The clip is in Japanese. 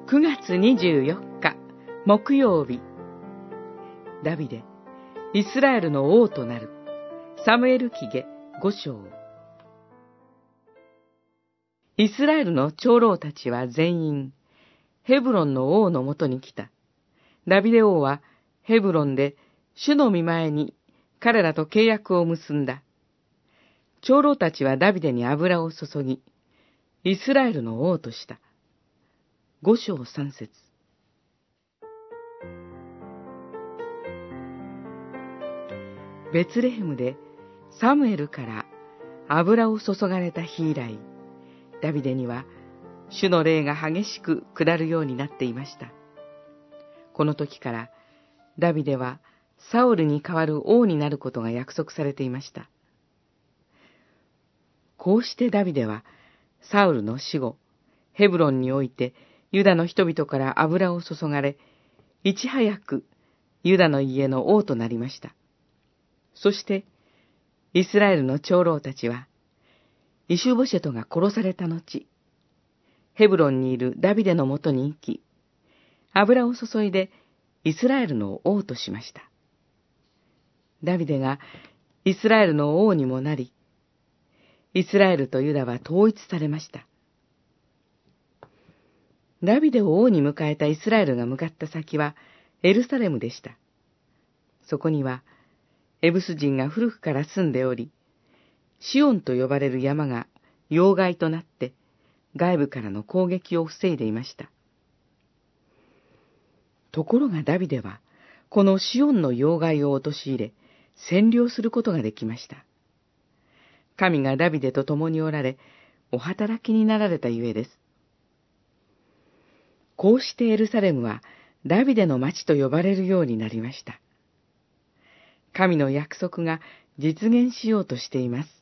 9月24日木曜日、ダビデ、イスラエルの王となる。サムエル記下5章。イスラエルの長老たちは全員、ヘブロンの王のもとに来た。ダビデ王はヘブロンで主の御前に彼らと契約を結んだ。長老たちはダビデに油を注ぎ、イスラエルの王とした。5章3節。ベツレヘムでサムエルから油を注がれた日以来、ダビデには主の霊が激しく下るようになっていました。この時からダビデはサウルに代わる王になることが約束されていました。こうしてダビデはサウルの死後、ヘブロンにおいてユダの人々から油を注がれ、いち早くユダの家の王となりました。そして、イスラエルの長老たちは、イシュボシェトが殺された後、ヘブロンにいるダビデのもとに行き、油を注いでイスラエルの王としました。ダビデがイスラエルの王にもなり、イスラエルとユダは統一されました。ダビデを王に迎えたイスラエルが向かった先はエルサレムでした。そこには、エブス人が古くから住んでおり、シオンと呼ばれる山が要害となって外部からの攻撃を防いでいました。ところがダビデはこのシオンの要害を陥れ、占領することができました。神がダビデと共におられ、お働きになられたゆえです。こうしてエルサレムはダビデの町と呼ばれるようになりました。神の約束が実現しようとしています。